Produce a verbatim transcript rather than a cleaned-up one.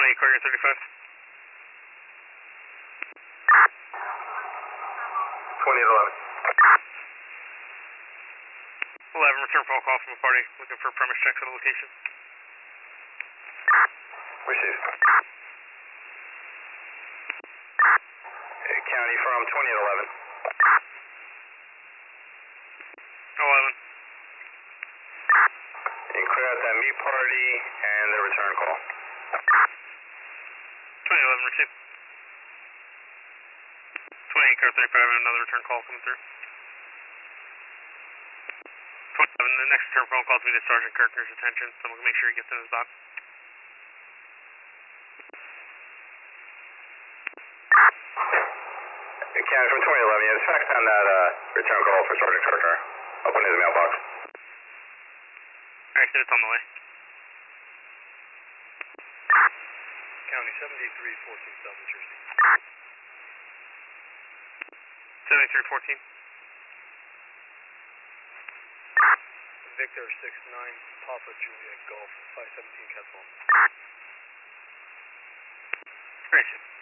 twenty-eight, Courier thirty-five. twenty-eight eleven. eleven, return phone call from a party looking for premise checks on the location. Received. County from twenty-eight eleven. eleven. You can clear out that meet party and the return call. twenty eleven, received. twenty-eight, car thirty-five, and another return call coming through. twenty-seven, the next return phone call is going to Sergeant Kirkner's attention. Someone can make sure he gets in his box. County from twenty eleven, yeah, just fax down that uh, return call for Sergeant Kirkner. Open his mailbox. Alright, so it's on the way. County seventy-three fourteen, South New Jersey. seventy-three fourteen. Victor six nine, Papa Juliet Golf, five seventeen Castle. Alright,